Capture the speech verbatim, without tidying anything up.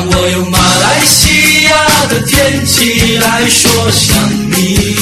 我用马来西亚的天气来说想你。